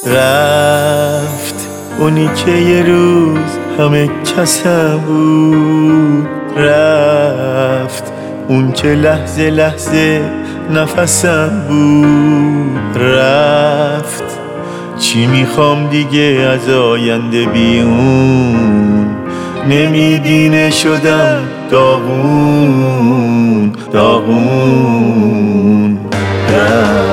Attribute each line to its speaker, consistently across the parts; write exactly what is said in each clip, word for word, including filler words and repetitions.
Speaker 1: رفت اونی که یه روز همه کسم بود، رفت اون که لحظه لحظه نفسم بود، رفت چی میخوام دیگه از آینده بیون، نمیدینه شدم داغون داغون. رفت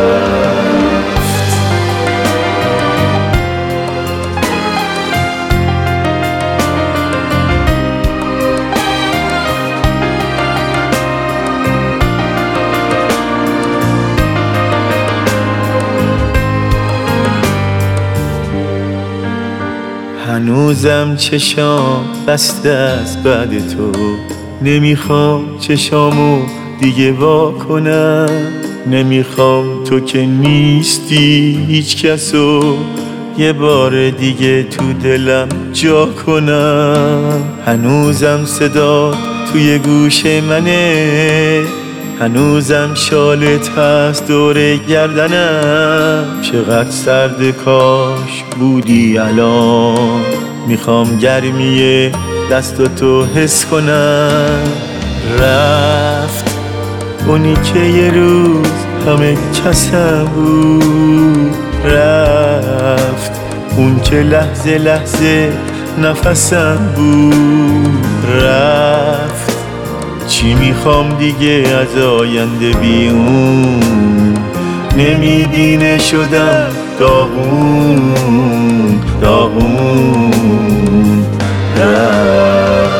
Speaker 1: هنوزم چشام بسته از بعد تو، نمیخوام چشامو دیگه وا کنم، نمیخوام تو که نیستی هیچ کسو یه بار دیگه تو دلم جا کنم. هنوزم صدا توی گوش منه، هنوزم شالت هست دور گردنم، چقدر سرد کاش بودی الان، میخوام گرمی دستاتو حس کنم. رفت اونی که یه روز همه کسم بود، رفت اون که لحظه لحظه نفسم بود، رفت چی میخوام دیگه از آینده بیون، نمیدینه شدم داغون داغون. رفت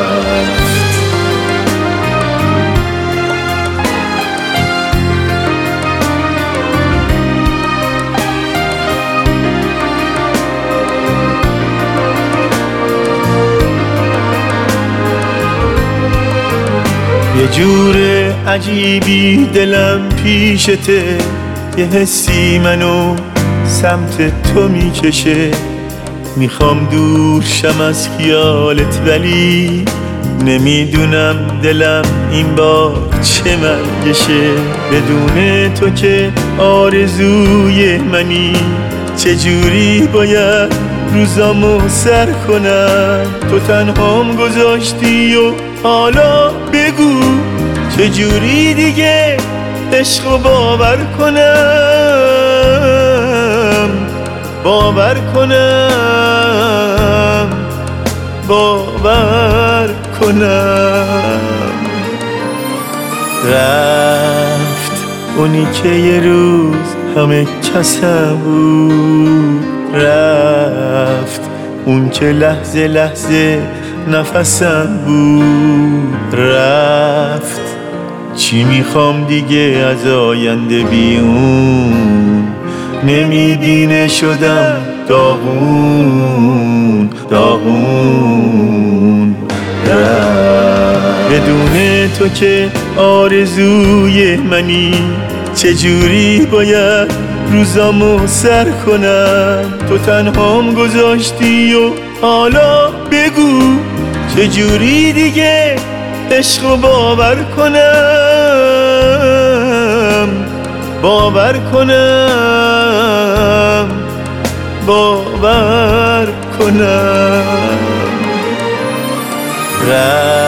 Speaker 1: یه جور عجیبی دلم پیشته، یه حسی منو سمت تو میکشه، میخوام دور شم از خیالت ولی نمیدونم دلم این بار چه مرگشه، بدون تو که آرزوی منی، چجوری باید روزامو سر کنم، تو تنهام گذاشتی و حالا بگو چجوری دیگه عشقو باور کنم، باور کنم باور کنم. رفت اونی که یه روز همه کسم بود، رفت اون که لحظه لحظه نفسم بود، رفت چی میخوام دیگه از آینده بیون، نمیدینه شدم داغون داغون. رفت بدون تو که آرزوی منی، چجوری باید روزامو سر کنم، تو تنهام گذاشتی و حالا بگو چجوری دیگه عشقو باور کنم، باور کنم باور کنم.